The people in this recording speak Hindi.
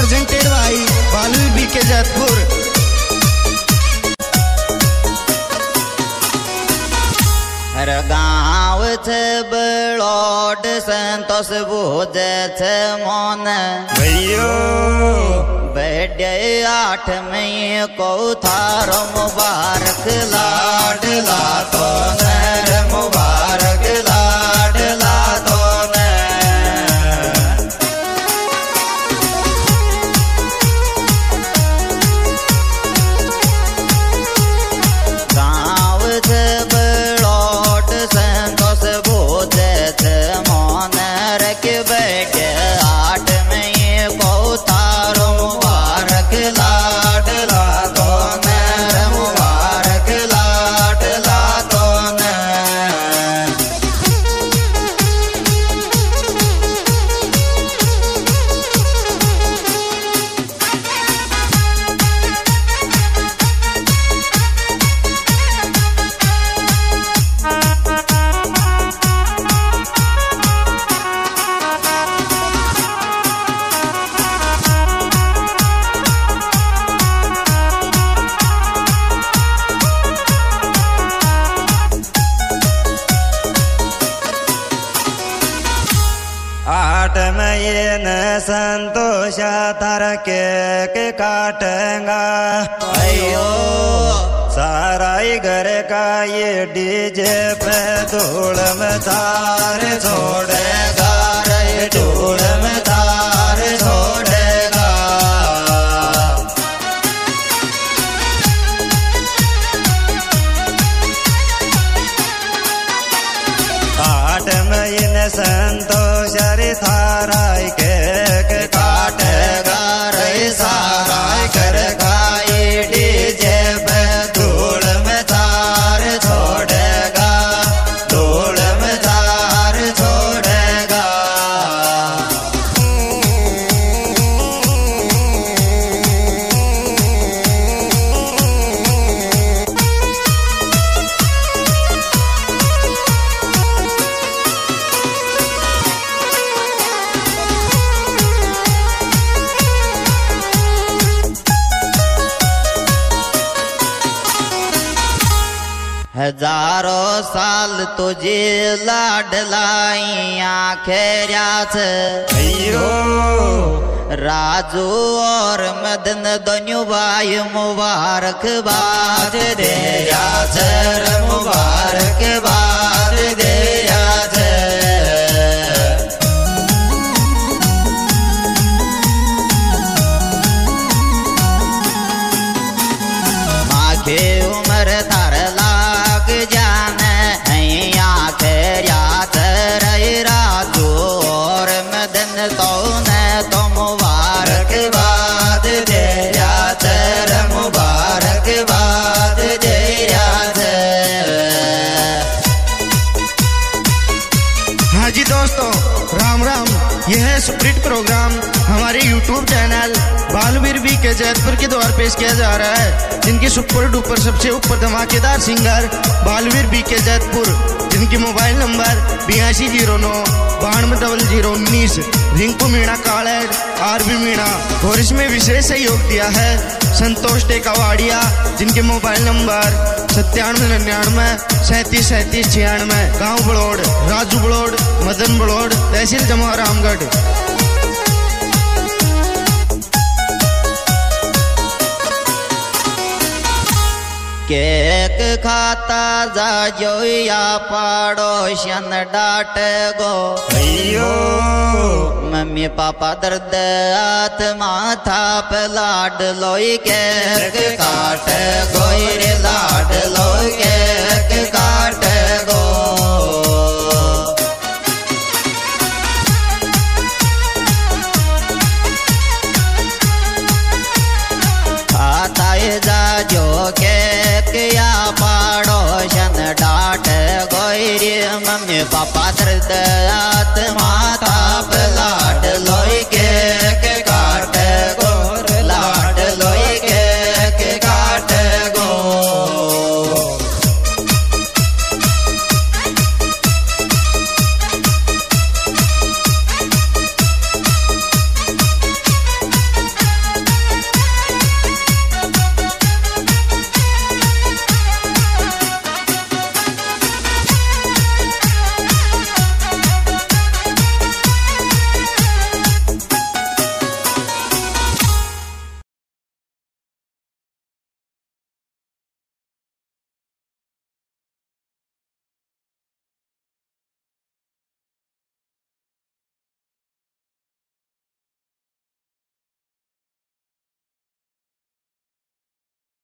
Presented by Balveer BK Jaitpur. हर गाँव छे बड़ोड संतोष बूझे छे मन भैयो बेडे 8 मई को थारो मुबारक लाडला तो नर मुबारक लाडला तो गाँव छे बड़ोड संतोष बूझे छे मन रख बेटे 8 मई को थारो मुबारक लाडला तो नर मुबारक लाडला तो आठ महीन संतोष तार के काटेगा अयो सारा ही घर का ये डीजे पे धूल में तार छोड़ेगा रे धूल में तार छोड़ेगा। आठ महीने संतोष रे थारा के काटेगा रे सारा कर खाई डीजे पे धूल में तार छोड़ेगा धूल में तार छोड़ेगा। हजारों साल तुझे लाडलाई आखेर्या छे अयो राजू और मदन दोनों भाई मुबारक बाद दे याचर मुबारक बाद दे याचर। माखे उम्र तार लाग जाने आखेर याचर राजू और मदन तो ने तो मुबारक बाद दे याचर मुबारक बाद दे याचर। हाँ जी दोस्तों, राम राम। यह है स्प्रिट प्रोग्राम हमारे YouTube चैनल बालवीर बीके जैतपुर के द्वारा पेश किया जा रहा है, जिनके सुपर डुपर सबसे ऊपर धमाकेदार सिंगर बालवीर बीके जैतपुर, जिनके मोबाइल नंबर 8209-920019। रिंकू मीणा कालेर आरबी मीणा और इसमें विशेष सहयोग दिया है संतोष टेकावाड़िया, जिनके मोबाइल नंबर 9799-373796। गांव बड़ोड़, राजू बड़ोड़, मदन बड़ोड़, तहसील जमा रामगढ़। केक खाता जा जोया पड़ोशन डाट गो अयो मम्मी पापा दर्द हाथ माथा पे लाड लोई केक काट गोई रे लाड लोई केक काट गो। खाता जा जो केक या पड़ोशन डाट गोई रे मम्मी पापा दर्द हाथ